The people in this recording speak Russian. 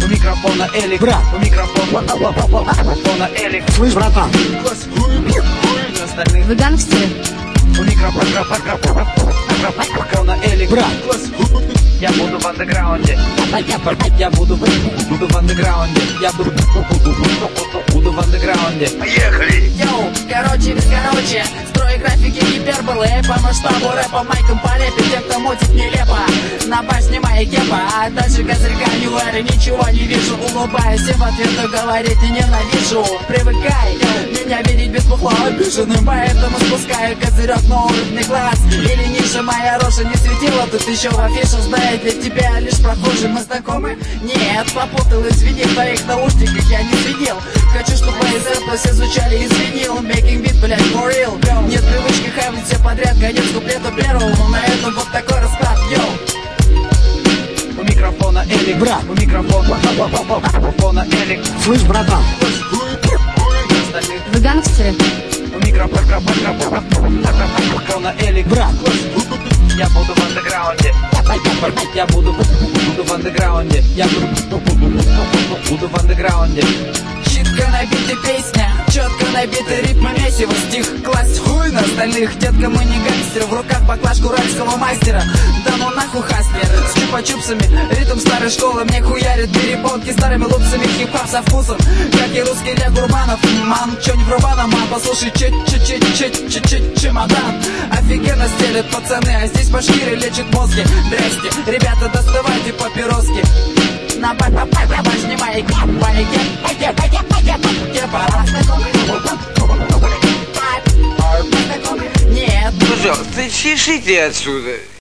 микрофона Элик. Брат, У микрофона Элик. слышь, братан, Остальных Вы гангстеры? у микрофона Элик. брат, Я буду в андеграунде. Я буду в андеграунде. Я буду в андеграунде. Поехали! Йоу, короче, без короче. Строй графики гиперболы. По масштабу рэпа майком полепит. Тем, кто мутит нелепо. На бас снимай кепа. А дальше козырька не варю, ничего не вижу. Улыбаюсь и в ответ говорить не ненавижу. Привыкай меня видеть без бухла обиженным. Поэтому спускаю козырек на уровне глаз. Или ниже моя рожа не светила. Тут еще афиша знает для тебя лишь прохожий. Мы знакомы? Нет, попутал, извини. В твоих наушниках я не свидел. Хочу, чтобы мои зэпы все звучали из винил. Making beat, блядь, for real. Нет привычки хавлить все подряд. Конец куплета первого. На этом вот такой расклад, йоу. У микрофона Элик. Брат. У микрофона Элик. слышь, братан, Остальных Вы гангстеры? у микрофона Элик. брат, Я буду в андеграунде. Я буду в андеграунде. Я буду в андеграунде. Читко набиты песня, четко набиты ритмы месиво. Стих класть хуй на остальных. Детка, мы не гангстеры, в руках баклажку уральского мастера. Да ну нахуй хаслер, с чупа-чупсами. Ритм старой школы мне хуярит перепонки старыми лупсами. Хип-хап со вкусом, как и русский для гурманов. Ман, чё не врубана, ман, послушай чуть-чуть чемодан. Офигенно стелят пацаны, а здесь башкиры лечат мозги. Здрасте, ребята, доставайте папироски. На снимай Нет. Пожалуйста, чешите отсюда.